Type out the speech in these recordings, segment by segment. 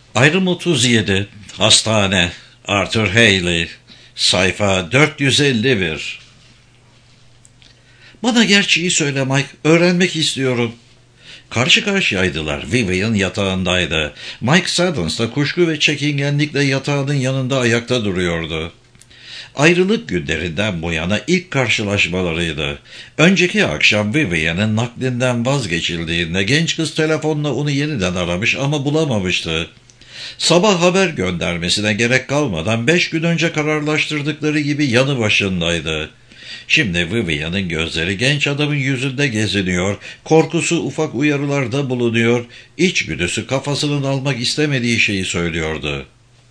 Ayrım 37. Hastane. Arthur Haley. Sayfa 451. Bana gerçeği söyle Mike. Öğrenmek istiyorum. Karşı karşıyaydılar. Vivian yatağındaydı. Mike Saddens da kuşku ve çekingenlikle yatağının yanında ayakta duruyordu. Ayrılık günlerinden bu yana ilk karşılaşmalarıydı. Önceki akşam Vivian'ın naklinden vazgeçildiğinde genç kız telefonla onu yeniden aramış ama bulamamıştı. Sabah haber göndermesine gerek kalmadan 5 gün önce kararlaştırdıkları gibi yanı başındaydı. Şimdi Vivian'ın gözleri genç adamın yüzünde geziniyor, korkusu ufak uyarılarda bulunuyor, içgüdüsü kafasının almak istemediği şeyi söylüyordu.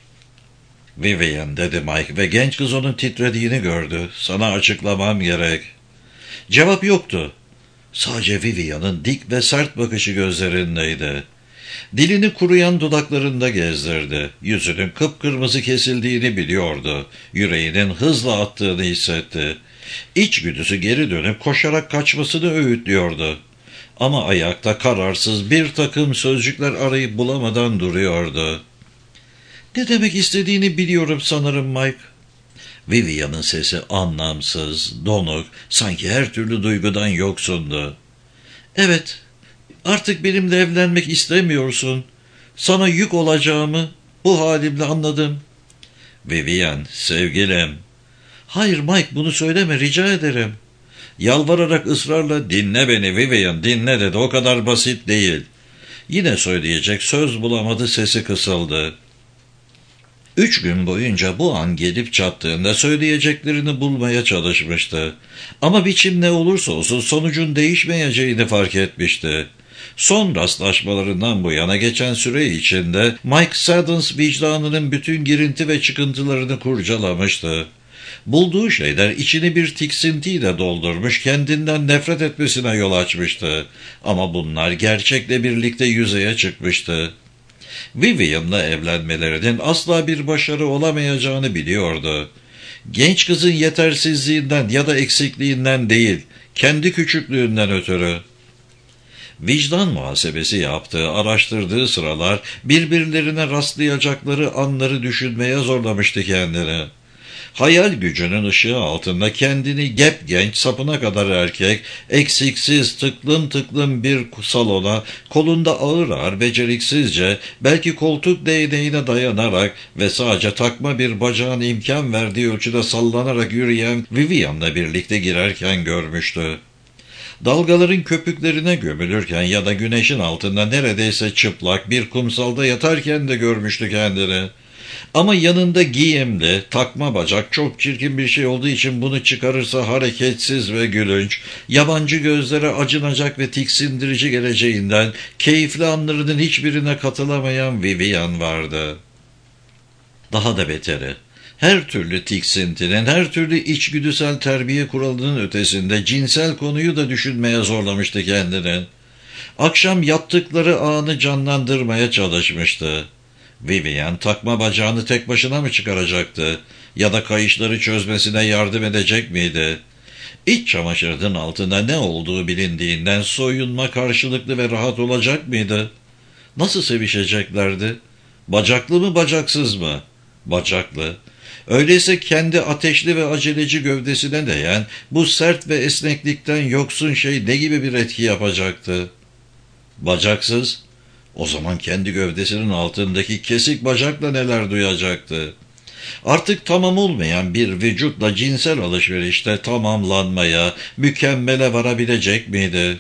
Vivian, dedi Mike ve genç kız onun titrediğini gördü. Sana açıklamam gerek. Cevap yoktu. Sadece Vivian'ın dik ve sert bakışı gözlerindeydi. Dilini kuruyan dudaklarında gezdirdi. Yüzünün kıpkırmızı kesildiğini biliyordu. Yüreğinin hızla attığını hissetti. İçgüdüsü geri dönüp koşarak kaçmasını öğütlüyordu. Ama ayakta kararsız bir takım sözcükler arayıp bulamadan duruyordu. Ne demek istediğini biliyorum sanırım Mike. Vivian'ın sesi anlamsız, donuk, sanki her türlü duygudan yoksundu. Evet, artık benimle evlenmek istemiyorsun. Sana yük olacağımı bu halimle anladım. Vivian, sevgilim. Hayır Mike, bunu söyleme, rica ederim. Yalvararak ısrarla dinle beni Vivian, dinle dedi, o kadar basit değil. Yine söyleyecek söz bulamadı, sesi kısıldı. 3 gün boyunca bu an gelip çattığında söyleyeceklerini bulmaya çalışmıştı. Ama biçim ne olursa olsun sonucun değişmeyeceğini fark etmişti. Son rastlaşmalarından bu yana geçen süre içinde Mike Saddens vicdanının bütün girinti ve çıkıntılarını kurcalamıştı. Bulduğu şeyler içini bir tiksintiyle doldurmuş, kendinden nefret etmesine yol açmıştı. Ama bunlar gerçekle birlikte yüzeye çıkmıştı. Vivian'la evlenmelerinin asla bir başarı olamayacağını biliyordu. Genç kızın yetersizliğinden ya da eksikliğinden değil, kendi küçüklüğünden ötürü. Vicdan muhasebesi yaptığı, araştırdığı sıralar birbirlerine rastlayacakları anları düşünmeye zorlamıştı kendini. Hayal gücünün ışığı altında kendini genç, sapına kadar erkek, eksiksiz, tıklım tıklım bir salona, kolunda ağır ağır beceriksizce, belki koltuk değneğine dayanarak ve sadece takma bir bacağın imkan verdiği ölçüde sallanarak yürüyen Vivian'la birlikte girerken görmüştü. Dalgaların köpüklerine gömülürken ya da güneşin altında neredeyse çıplak bir kumsalda yatarken de görmüştü kendini. Ama yanında giyimli, takma bacak çok çirkin bir şey olduğu için bunu çıkarırsa hareketsiz ve gülünç, yabancı gözlere acınacak ve tiksindirici geleceğinden keyifli anlarının hiçbirine katılamayan Vivian vardı. Daha da beteri, her türlü tiksintinin, her türlü içgüdüsel terbiye kuralının ötesinde cinsel konuyu da düşünmeye zorlamıştı kendini. Akşam yaptıkları anı canlandırmaya çalışmıştı. Vivian takma bacağını tek başına mı çıkaracaktı ya da kayışları çözmesine yardım edecek miydi? İç çamaşırının altında ne olduğu bilindiğinden soyunma karşılıklı ve rahat olacak mıydı? Nasıl sevişeceklerdi? Bacaklı mı bacaksız mı? Bacaklı. Öyleyse kendi ateşli ve aceleci gövdesine değen bu sert ve esneklikten yoksun şey ne gibi bir etki yapacaktı? Bacaksız. O zaman kendi gövdesinin altındaki kesik bacakla neler duyacaktı? Artık tamam olmayan bir vücutla cinsel alışverişte tamamlanmaya, mükemmele varabilecek miydi?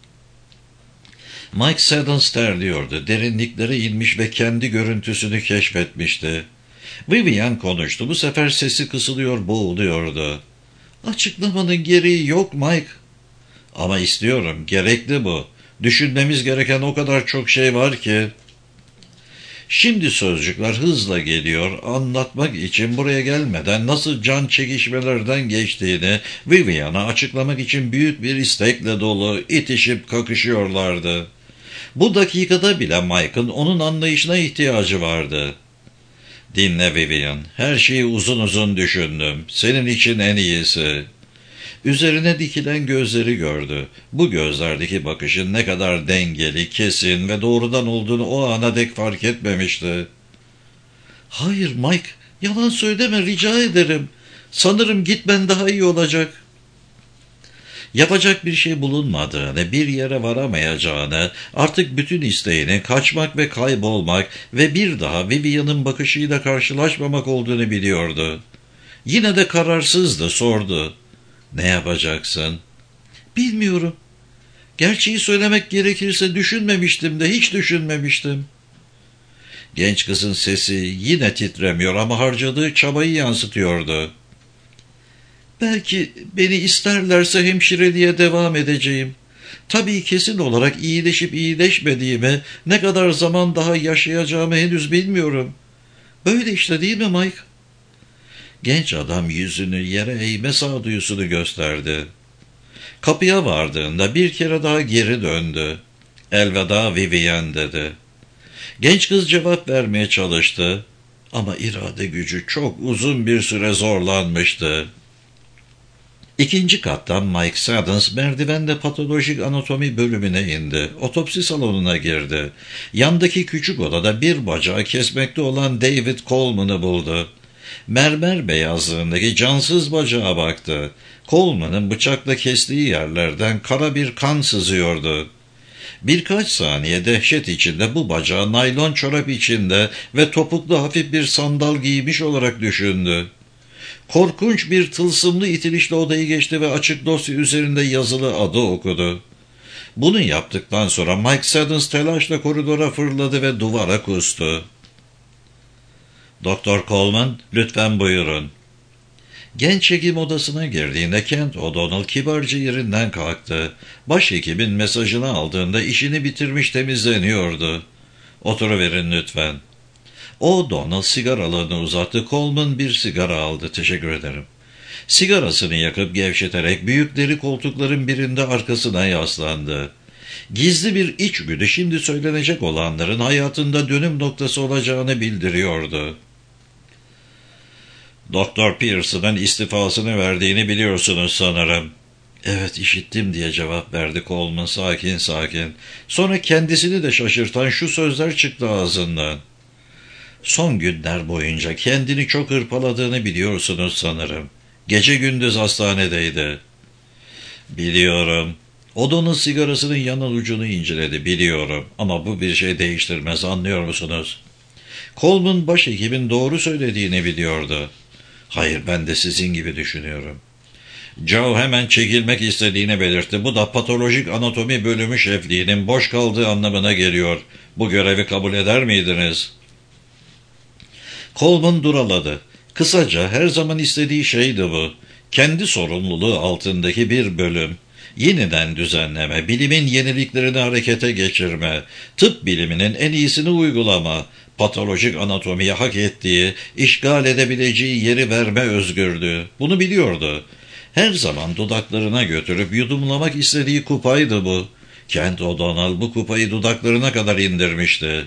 Mike Saddens terliyordu, derinliklere inmiş ve kendi görüntüsünü keşfetmişti. Vivian konuştu, bu sefer sesi kısılıyor, boğuluyordu. Açıklamanın gereği yok Mike. Ama istiyorum, gerekli bu. Düşünmemiz gereken o kadar çok şey var ki. Şimdi sözcükler hızla geliyor, anlatmak için buraya gelmeden nasıl can çekişmelerden geçtiğini Vivian'a açıklamak için büyük bir istekle dolu, itişip kakışıyorlardı. Bu dakikada bile Mike'ın onun anlayışına ihtiyacı vardı. Dinle Vivian, her şeyi uzun uzun düşündüm, senin için en iyisi. Üzerine dikilen gözleri gördü. Bu gözlerdeki bakışın ne kadar dengeli, kesin ve doğrudan olduğunu o ana dek fark etmemişti. "Hayır Mike, yalan söyleme, rica ederim. Sanırım gitmen daha iyi olacak." Yapacak bir şey bulunmadığını, bir yere varamayacağını, artık bütün isteğinin kaçmak ve kaybolmak ve bir daha Vivian'ın bakışıyla karşılaşmamak olduğunu biliyordu. Yine de kararsızdı, sordu. "Ne yapacaksın?" "Bilmiyorum. Gerçeği söylemek gerekirse düşünmemiştim de hiç düşünmemiştim." Genç kızın sesi yine titremiyor ama harcadığı çabayı yansıtıyordu. "Belki beni isterlerse hemşireliğe devam edeceğim. Tabii kesin olarak iyileşip iyileşmediğimi, ne kadar zaman daha yaşayacağımı henüz bilmiyorum. Böyle işte, değil mi Mike?" Genç adam yüzünü yere eğme sağduyusunu gösterdi. Kapıya vardığında bir kere daha geri döndü. "Elveda Vivian," dedi. Genç kız cevap vermeye çalıştı ama irade gücü çok uzun bir süre zorlanmıştı. İkinci kattan Mike Saddens merdivenle patolojik anatomi bölümüne indi. Otopsi salonuna girdi. Yandaki küçük odada bir bacağı kesmekte olan David Coleman'ı buldu. Mermer beyazlığındaki cansız bacağa baktı. Coleman'ın bıçakla kestiği yerlerden kara bir kan sızıyordu. Birkaç saniye dehşet içinde bu bacağı naylon çorap içinde ve topuklu hafif bir sandal giymiş olarak düşündü. Korkunç bir tılsımlı itilişle odayı geçti ve açık dosya üzerinde yazılı adı okudu. Bunu yaptıktan sonra Mike Saddens telaşla koridora fırladı ve duvara kustu. "Doktor Coleman, lütfen buyurun." Genç hekim odasına girdiğinde Kent O'Donnell kibarca yerinden kalktı. Başhekimin mesajını aldığında işini bitirmiş temizleniyordu. "Oturuverin lütfen." O'Donnell sigaralığını uzattı. Coleman bir sigara aldı. "Teşekkür ederim." Sigarasını yakıp gevşeterek büyük deri koltukların birinde arkasına yaslandı. Gizli bir içgüdü şimdi söylenecek olanların hayatında dönüm noktası olacağını bildiriyordu. "Doktor Pearson'ın istifasını verdiğini biliyorsunuz sanırım." "Evet, işittim," diye cevap verdi Coleman sakin sakin. Sonra kendisini de şaşırtan şu sözler çıktı ağzından. "Son günler boyunca kendini çok hırpaladığını biliyorsunuz sanırım. Gece gündüz hastanedeydi." "Biliyorum." O'Donnell sigarasının yanan ucunu inceledi. "Biliyorum ama bu bir şey değiştirmez, anlıyor musunuz?" Coleman başhekimin doğru söylediğini biliyordu. "Hayır, ben de sizin gibi düşünüyorum." Joe hemen çekilmek istediğini belirtti. "Bu da patolojik anatomi bölümü şefliğinin boş kaldığı anlamına geliyor. Bu görevi kabul eder miydiniz?" Coleman duraladı. Kısaca her zaman istediği şeydi bu. Kendi sorumluluğu altındaki bir bölüm. Yeniden düzenleme, bilimin yeniliklerini harekete geçirme, tıp biliminin en iyisini uygulama, patolojik anatomiye hak ettiği, işgal edebileceği yeri verme özgürlüğü. Bunu biliyordu. Her zaman dudaklarına götürüp yudumlamak istediği kupaydı bu. Kent O'Donnell bu kupayı dudaklarına kadar indirmişti.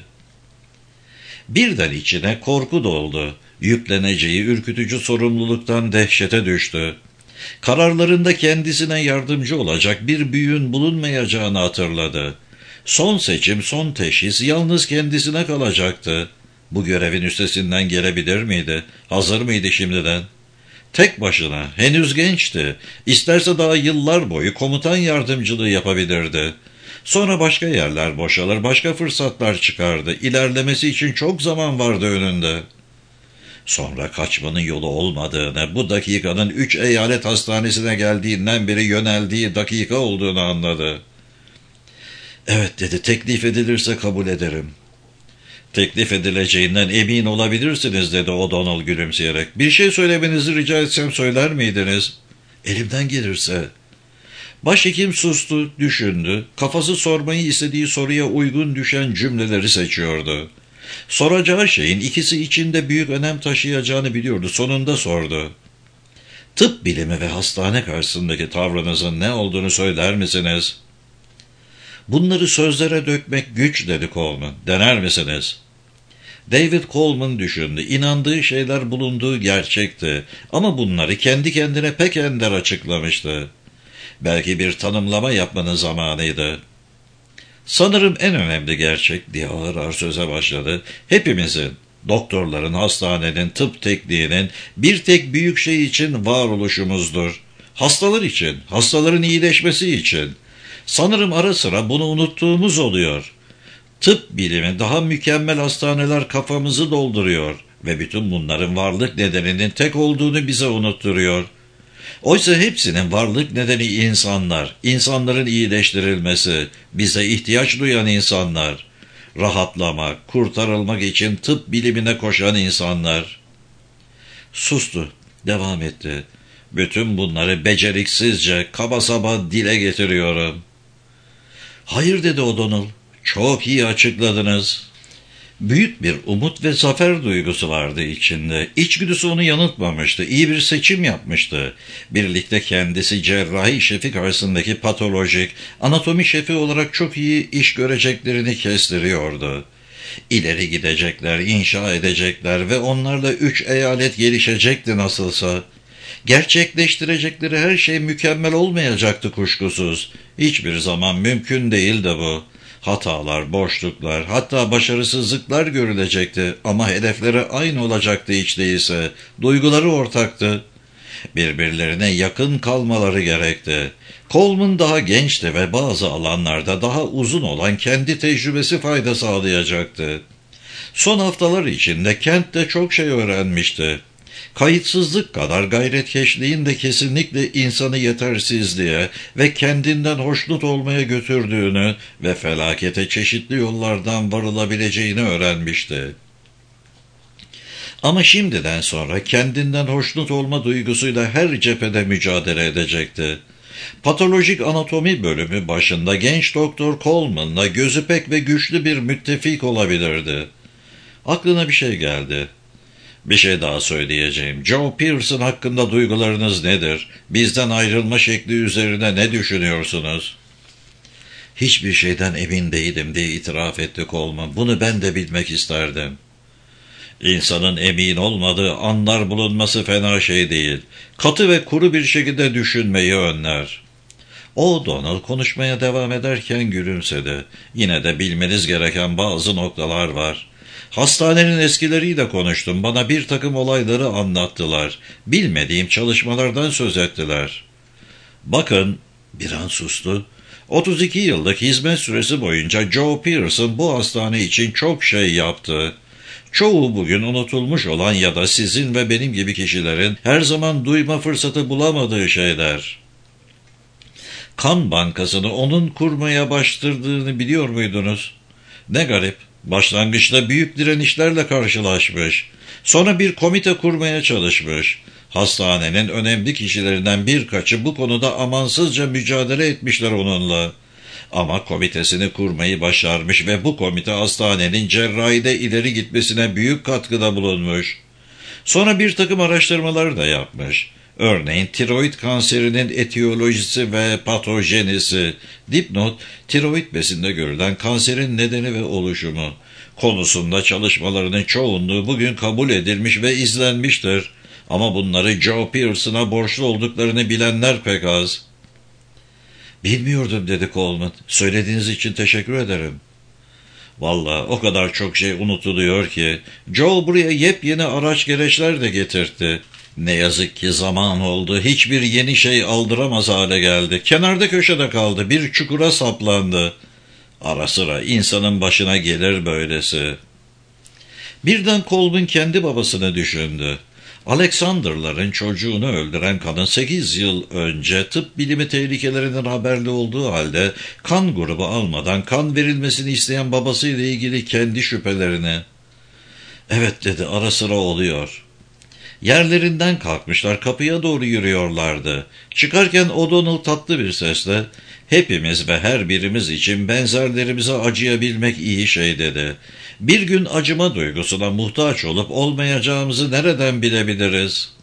Birden içine korku doldu. Yükleneceği ürkütücü sorumluluktan dehşete düştü. Kararlarında kendisine yardımcı olacak bir büyüğün bulunmayacağını hatırladı. Son seçim, son teşhis yalnız kendisine kalacaktı. Bu görevin üstesinden gelebilir miydi? Hazır mıydı şimdiden? Tek başına, henüz gençti. İsterse daha yıllar boyu komutan yardımcılığı yapabilirdi. Sonra başka yerler boşalır, başka fırsatlar çıkardı. İlerlemesi için çok zaman vardı önünde. Sonra kaçmanın yolu olmadığını, bu dakikanın 3 eyalet hastanesine geldiğinden beri yöneldiği dakika olduğunu anladı. "Evet," dedi, "teklif edilirse kabul ederim." "Teklif edileceğinden emin olabilirsiniz," dedi O'Donnell gülümseyerek. "Bir şey söylemenizi rica etsem söyler miydiniz?" "Elimden gelirse." Başhekim sustu, düşündü. Kafası sormayı istediği soruya uygun düşen cümleleri seçiyordu. Soracağı şeyin ikisi içinde büyük önem taşıyacağını biliyordu. Sonunda sordu. "Tıp bilimi ve hastane karşısındaki tavrınızın ne olduğunu söyler misiniz?" "Bunları sözlere dökmek güç," dedi Coleman. "Dener misiniz?" David Coleman düşündü. İnandığı şeyler bulunduğu gerçekti. Ama bunları kendi kendine pek ender açıklamıştı. Belki bir tanımlama yapmanın zamanıydı. Sanırım en önemli gerçek diye ağır ağır söze başladı. Hepimizin, doktorların, hastanenin, tıp tekniğinin bir tek büyük şey için varoluşumuzdur. Hastalar için, hastaların iyileşmesi için. Sanırım ara sıra bunu unuttuğumuz oluyor. Tıp bilimi daha mükemmel hastaneler kafamızı dolduruyor ve bütün bunların varlık nedeninin tek olduğunu bize unutturuyor. Oysa hepsinin varlık nedeni insanlar, insanların iyileştirilmesi, bize ihtiyaç duyan insanlar, rahatlamak, kurtarılmak için tıp bilimine koşan insanlar. Sustu, devam etti. Bütün bunları beceriksizce, kaba saba dile getiriyorum. Hayır dedi O'Donnell, çok iyi açıkladınız. Büyük bir umut ve zafer duygusu vardı içinde. İçgüdüsü onu yanıltmamıştı. İyi bir seçim yapmıştı. Birlikte kendisi cerrahi şefi karşısındaki patolojik, anatomi şefi olarak çok iyi iş göreceklerini kestiriyordu. İleri gidecekler, inşa edecekler ve onlarla 3 eyalet gelişecekti nasılsa. Gerçekleştirecekleri her şey mükemmel olmayacaktı kuşkusuz. Hiçbir zaman mümkün değildi bu. Hatalar, boşluklar, hatta başarısızlıklar görülecekti ama hedefleri aynı olacaktı hiç değilse. Duyguları ortaktı. Birbirlerine yakın kalmaları gerekti. Coleman daha gençti ve bazı alanlarda daha uzun olan kendi tecrübesi fayda sağlayacaktı. Son haftalar içinde Kent de çok şey öğrenmişti. Kayıtsızlık kadar gayretkeşliğin de kesinlikle insanı yetersizliğe ve kendinden hoşnut olmaya götürdüğünü ve felakete çeşitli yollardan varılabileceğini öğrenmişti. Ama şimdiden sonra kendinden hoşnut olma duygusuyla her cephede mücadele edecekti. Patolojik anatomi bölümü başında genç doktor Coleman'la gözü pek ve güçlü bir müttefik olabilirdi. Aklına bir şey geldi. Bir şey daha söyleyeceğim. Joe Pearson hakkında duygularınız nedir? Bizden ayrılma şekli üzerine ne düşünüyorsunuz? Hiçbir şeyden emin değilim diye itiraf etti Coleman. Bunu ben de bilmek isterdim. İnsanın emin olmadığı anlar bulunması fena şey değil. Katı ve kuru bir şekilde düşünmeyi önler. O'Donnell konuşmaya devam ederken gülümsedi. Yine de bilmeniz gereken bazı noktalar var. Hastanenin eskileriyle konuştum. Bana bir takım olayları anlattılar. Bilmediğim çalışmalardan söz ettiler. Bakın, bir an sustu. 32 yıllık hizmet süresi boyunca Joe Pearson bu hastane için çok şey yaptı. Çoğu bugün unutulmuş olan ya da sizin ve benim gibi kişilerin her zaman duyma fırsatı bulamadığı şeyler. Kan bankasını onun kurmaya başladığını biliyor muydunuz? Ne garip. Başlangıçta büyük direnişlerle karşılaşmış. Sonra bir komite kurmaya çalışmış. Hastanenin önemli kişilerinden birkaçı bu konuda amansızca mücadele etmişler onunla. Ama komitesini kurmayı başarmış ve bu komite hastanenin cerrahide ileri gitmesine büyük katkıda bulunmuş. Sonra bir takım araştırmalar da yapmış. Örneğin tiroid kanserinin etiyolojisi ve patojenisi, dipnot, tiroid besinde görülen kanserin nedeni ve oluşumu konusunda çalışmalarının çoğunluğu bugün kabul edilmiş ve izlenmiştir. Ama bunları Joe Pearson'a borçlu olduklarını bilenler pek az. Bilmiyordum dedi Coleman. Söylediğiniz için teşekkür ederim. Vallahi o kadar çok şey unutuluyor ki. Joe buraya yepyeni araç gereçler de getirtti. Ne yazık ki zaman oldu. Hiçbir yeni şey aldıramaz hale geldi. Kenarda köşede kaldı. Bir çukura saplandı. Ara sıra insanın başına gelir böylesi. Birden Coleman kendi babasını düşündü. Alexander'ların çocuğunu öldüren kadın 8 yıl önce tıp bilimi tehlikelerinden haberli olduğu halde kan grubu almadan kan verilmesini isteyen babasıyla ilgili kendi şüphelerini. Evet dedi, ara sıra oluyor. Yerlerinden kalkmışlar, kapıya doğru yürüyorlardı. Çıkarken O'Donnell tatlı bir sesle, hepimiz ve her birimiz için benzerlerimize acıyabilmek iyi şey dedi. Bir gün acıma duygusuna muhtaç olup olmayacağımızı nereden bilebiliriz?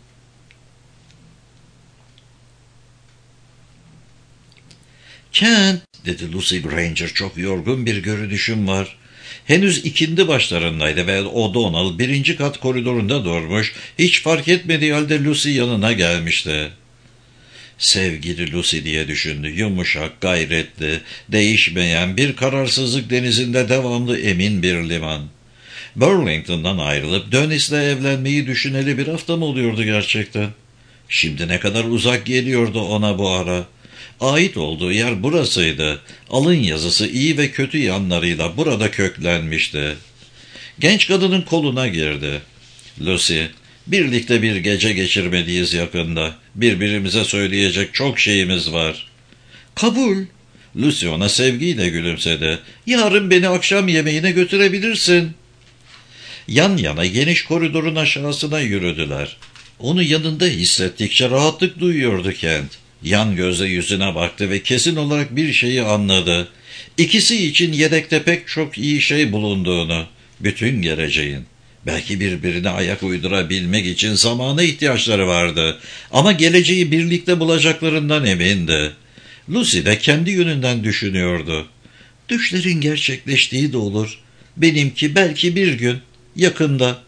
Kent, dedi Lucy Granger, çok yorgun bir görünüşüm var. Henüz ikindi başlarındaydı ve O'Donnell 1. kat koridorunda durmuş, hiç fark etmediği halde Lucy yanına gelmişti. Sevgili Lucy diye düşündü. Yumuşak, gayretli, değişmeyen, bir kararsızlık denizinde devamlı emin bir liman. Burlington'dan ayrılıp Dönis'le evlenmeyi düşüneli 1 hafta mı oluyordu gerçekten? Şimdi ne kadar uzak geliyordu ona bu ara. Ait olduğu yer burasıydı. Alın yazısı iyi ve kötü yanlarıyla burada köklenmişti. Genç kadının koluna girdi. Lucy, birlikte bir gece geçirmeliyiz yakında. Birbirimize söyleyecek çok şeyimiz var. Kabul. Lucy ona sevgiyle gülümsedi. Yarın beni akşam yemeğine götürebilirsin. Yan yana geniş koridorun aşağısına yürüdüler. Onu yanında hissettikçe rahatlık duyuyordu Kent. Yan gözle yüzüne baktı ve kesin olarak bir şeyi anladı. İkisi için yedekte pek çok iyi şey bulunduğunu, bütün geleceğin. Belki birbirine ayak uydurabilmek için zamana ihtiyaçları vardı. Ama geleceği birlikte bulacaklarından emindi. Lucy de kendi yönünden düşünüyordu. Düşlerin gerçekleştiği de olur. Benimki belki bir gün, yakında.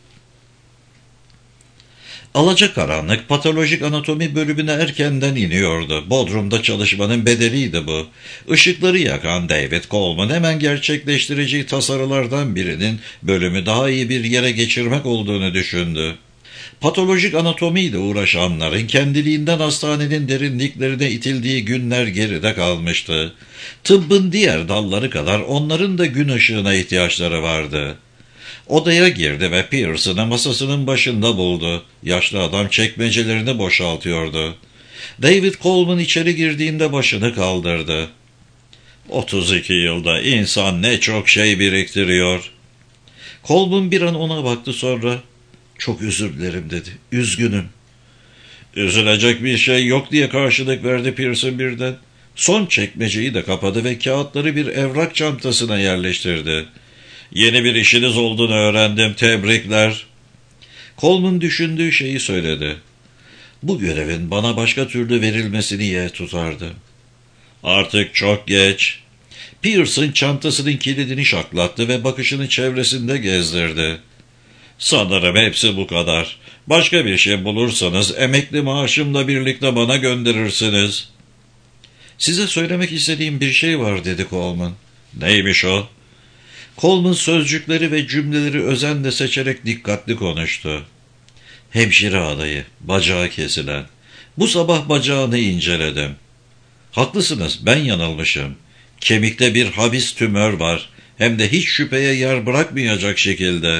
Alacakaranlık patolojik anatomi bölümüne erkenden iniyordu. Bodrum'da çalışmanın bedeliydi bu. Işıkları yakan David Coleman hemen gerçekleştireceği tasarılardan birinin bölümü daha iyi bir yere geçirmek olduğunu düşündü. Patolojik anatomiyle uğraşanların kendiliğinden hastanenin derinliklerine itildiği günler geride kalmıştı. Tıbbın diğer dalları kadar onların da gün ışığına ihtiyaçları vardı. Odaya girdi ve Pearson'ı masasının başında buldu. Yaşlı adam çekmecelerini boşaltıyordu. David Coleman içeri girdiğinde başını kaldırdı. 32 yılda insan ne çok şey biriktiriyor. Coleman bir an ona baktı, sonra çok özür dilerim dedi. Üzgünüm. Üzülecek bir şey yok diye karşılık verdi Pearson birden. Son çekmeceyi de kapadı ve kağıtları bir evrak çantasına yerleştirdi. Yeni bir işiniz olduğunu öğrendim. Tebrikler. Coleman düşündüğü şeyi söyledi. Bu görevin bana başka türlü verilmesini yeğ tutardı. Artık çok geç. Pearson çantasının kilidini şaklattı ve bakışını çevresinde gezdirdi. Sanırım hepsi bu kadar. Başka bir şey bulursanız emekli maaşımla birlikte bana gönderirsiniz. Size söylemek istediğim bir şey var dedi Coleman. Neymiş o? Coleman sözcükleri ve cümleleri özenle seçerek dikkatli konuştu. Hemşire adayı, bacağı kesilen. Bu sabah bacağını inceledim. Haklısınız, ben yanılmışım. Kemikte bir habis tümör var. Hem de hiç şüpheye yer bırakmayacak şekilde.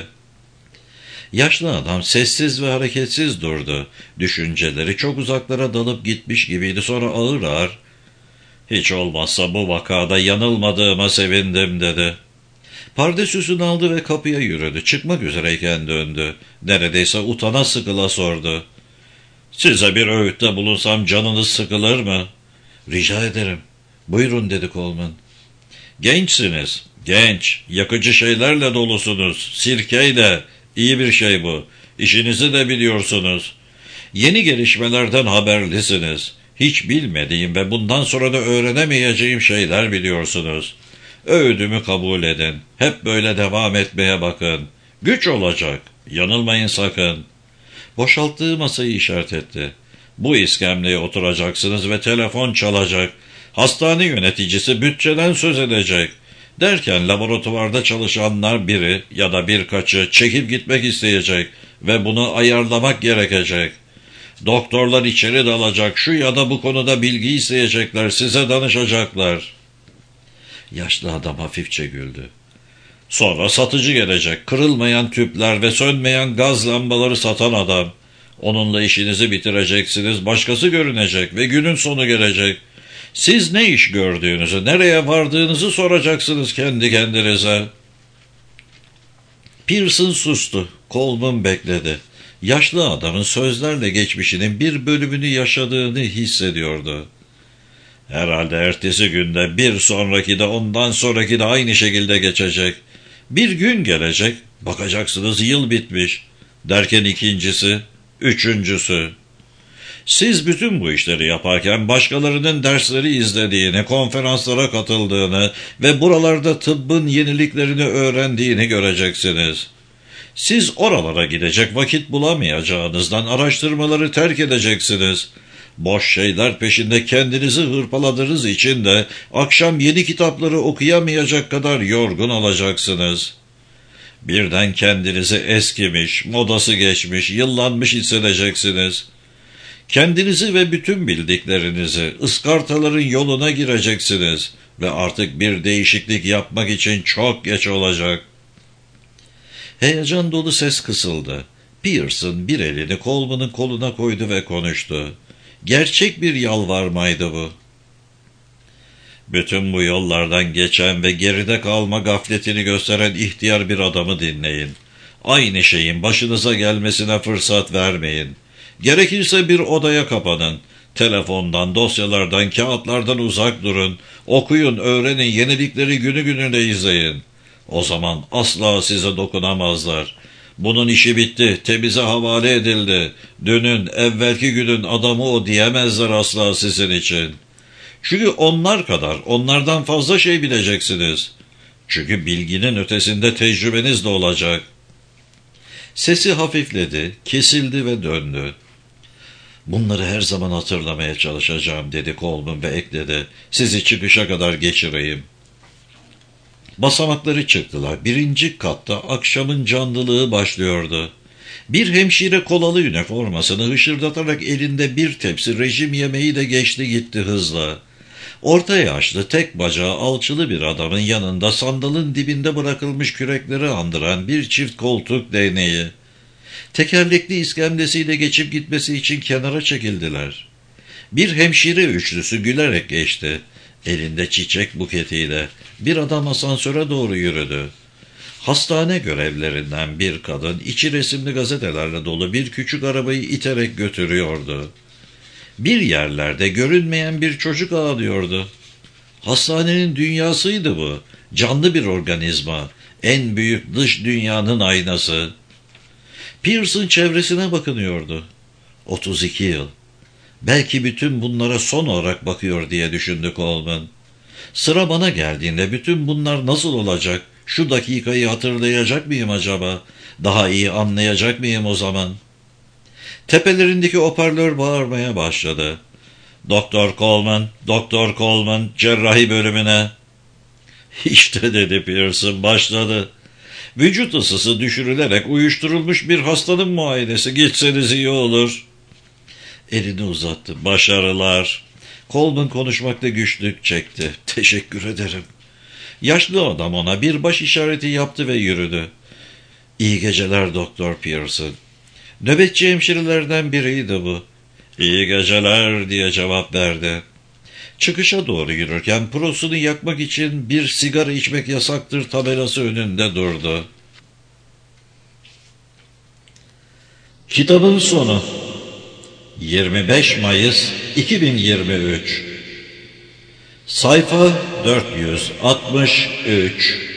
Yaşlı adam sessiz ve hareketsiz durdu. Düşünceleri çok uzaklara dalıp gitmiş gibiydi. Sonra ağır ağır, hiç olmazsa bu vakada yanılmadığıma sevindim dedi. Pardesüsünü aldı ve kapıya yürüdü. Çıkmak üzereyken döndü. Neredeyse utana sıkıla sordu. Size bir öğütte bulunsam canınız sıkılır mı? Rica ederim. Buyurun dedi Coleman. Gençsiniz. Genç. Yakıcı şeylerle dolusunuz. Sirkeyle. İyi bir şey bu. İşinizi de biliyorsunuz. Yeni gelişmelerden haberlisiniz. Hiç bilmediğim ve bundan sonra da öğrenemeyeceğim şeyler biliyorsunuz. Öğüdümü kabul edin. Hep böyle devam etmeye bakın. Güç olacak. Yanılmayın sakın. Boşalttığı masayı işaret etti. Bu iskemleye oturacaksınız ve telefon çalacak. Hastane yöneticisi bütçeden söz edecek. Derken laboratuvarda çalışanlar biri ya da birkaçı çekip gitmek isteyecek ve bunu ayarlamak gerekecek. Doktorlar içeri dalacak, şu ya da bu konuda bilgi isteyecekler, size danışacaklar. Yaşlı adam hafifçe güldü. Sonra satıcı gelecek, kırılmayan tüpler ve sönmeyen gaz lambaları satan adam. Onunla işinizi bitireceksiniz, başkası görünecek ve günün sonu gelecek. Siz ne iş gördüğünüzü, nereye vardığınızı soracaksınız kendi kendinize. Pearson sustu. Coleman bekledi. Yaşlı adamın sözlerle geçmişinin bir bölümünü yaşadığını hissediyordu. Herhalde ertesi günde, bir sonraki de ondan sonraki de aynı şekilde geçecek. Bir gün gelecek, bakacaksınız yıl bitmiş. Derken ikincisi, üçüncüsü. Siz bütün bu işleri yaparken başkalarının dersleri izlediğini, konferanslara katıldığını ve buralarda tıbbın yeniliklerini öğrendiğini göreceksiniz. Siz oralara gidecek vakit bulamayacağınızdan araştırmaları terk edeceksiniz. Boş şeyler peşinde kendinizi hırpaladığınız için de akşam yeni kitapları okuyamayacak kadar yorgun olacaksınız. Birden kendinizi eskimiş, modası geçmiş, yıllanmış hissedeceksiniz. Kendinizi ve bütün bildiklerinizi ıskartaların yoluna gireceksiniz ve artık bir değişiklik yapmak için çok geç olacak. Heyecan dolu ses kısıldı. Pearson bir elini Coleman'ın koluna koydu ve konuştu. Gerçek bir yalvarmaydı bu. Bütün bu yollardan geçen ve geride kalma gafletini gösteren ihtiyar bir adamı dinleyin. Aynı şeyin başınıza gelmesine fırsat vermeyin. Gerekirse bir odaya kapanın. Telefondan, dosyalardan, kağıtlardan uzak durun. Okuyun, öğrenin, yenilikleri günü gününe izleyin. O zaman asla size dokunamazlar. Bunun işi bitti, temize havale edildi. Dünün, evvelki günün adamı o diyemezler asla sizin için. Çünkü onlar kadar, onlardan fazla şey bileceksiniz. Çünkü bilginin ötesinde tecrübeniz de olacak. Sesi hafifledi, kesildi ve döndü. Bunları her zaman hatırlamaya çalışacağım dedi Coleman ve ekledi. Sizi çıkışa kadar geçireyim. Basamakları çıktılar. 1. katta akşamın canlılığı başlıyordu. Bir hemşire kolalı üniformasını hışırdatarak elinde bir tepsi rejim yemeği de geçti gitti hızla. Orta yaşlı, tek bacağı alçılı bir adamın yanında sandalın dibinde bırakılmış kürekleri andıran bir çift koltuk değneği. Tekerlekli iskemlesiyle geçip gitmesi için kenara çekildiler. Bir hemşire üçlüsü gülerek geçti. Elinde çiçek buketiyle bir adam asansöre doğru yürüdü. Hastane görevlerinden bir kadın içi resimli gazetelerle dolu bir küçük arabayı iterek götürüyordu. Bir yerlerde görünmeyen bir çocuk ağlıyordu. Hastanenin dünyasıydı bu. Canlı bir organizma. En büyük dış dünyanın aynası. Pearson çevresine bakınıyordu. 32 yıl. Belki bütün bunlara son olarak bakıyor diye düşündü Coleman. Sıra bana geldiğinde bütün bunlar nasıl olacak? Şu dakikayı hatırlayacak mıyım acaba? Daha iyi anlayacak mıyım o zaman? Tepelerindeki hoparlör bağırmaya başladı. Doktor Coleman, Doktor Coleman, cerrahi bölümüne. İşte dedi Pearson, başladı. Vücut ısısı düşürülerek uyuşturulmuş bir hastanın muayenesi. Gitseniz iyi olur. Elini uzattı. Başarılar. Coleman konuşmakta güçlük çekti. Teşekkür ederim. Yaşlı adam ona bir baş işareti yaptı ve yürüdü. İyi geceler Doktor Pearson. Nöbetçi hemşirelerden biriydi bu. İyi geceler diye cevap verdi. Çıkışa doğru yürürken prosunu yakmak için bir sigara içmek yasaktır tabelası önünde durdu. Kitabın sonu 25 Mayıs 2023 Sayfa 463